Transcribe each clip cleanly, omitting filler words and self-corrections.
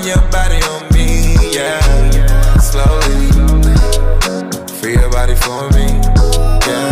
Wind your body on me, yeah. Slowly. Free your body for me, yeah.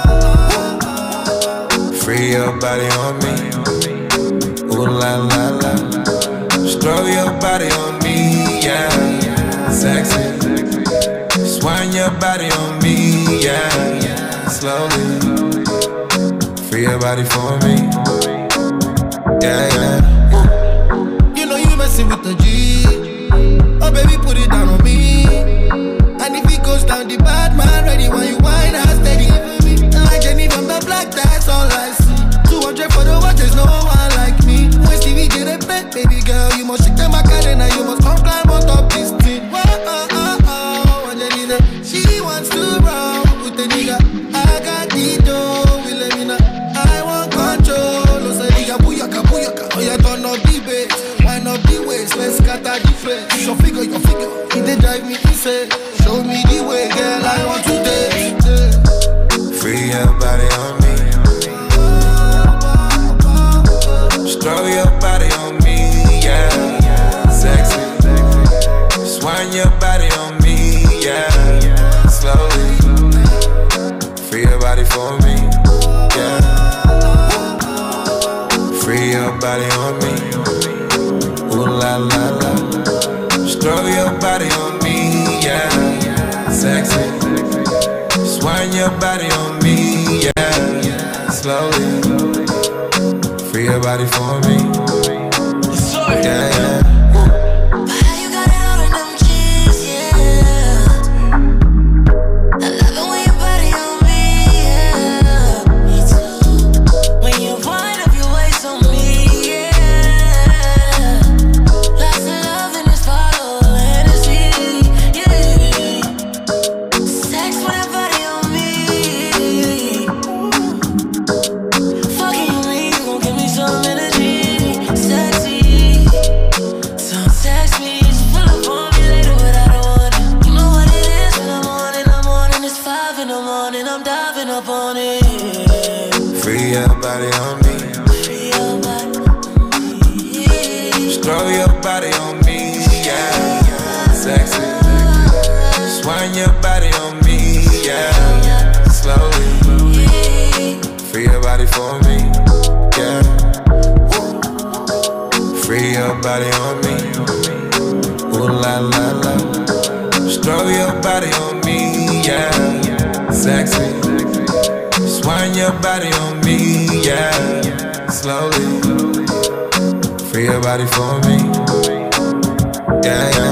Free your body on me. Ooh la la la. Stroll your body on me, yeah. Sexy. Just wind your body on me, yeah. Slowly. Free your body for me, yeah, yeah. You know you messing with the G. Oh baby, put it down on me. And if it goes down, the bad man ready when you whine and steady. Like Jenny from the block, that's all I see. 200 for the watch, there's no one like me. When Stevie get a bet, baby girl, you must shake the Macarena, you must come climb on top this thing. Whoa, oh, oh, oh. And Jenny, she wants to roll with the nigga. I got the dough, we let me know. I want control. Oh, say nigga, booyaka, booyaka. Oh, yeah, turn up the bass, wind up the waist, let's scatter the face. Your figure, it dey drive me insane. Show me the way, girl, I want to dance. Free your body on me. Stroll your body on me, yeah. Sexy. Just wind your body on me, yeah. Slowly. Free your body for me, yeah. Free your body on me. Ooh la la la. Stroll your body on me, yeah. Sexy. Just wind your body on me, yeah. Slowly. Free your body for me, yeah, yeah. Free your body on me. Stroll your body on me, yeah. Sexy. Just wind your body on me, yeah. Slowly. Free your body for me, yeah. Free your body on me. Ooh la la la. Stroll your body on me, yeah. Sexy. Just wind your body on me, yeah. Slowly. Free your body for me, yeah, yeah.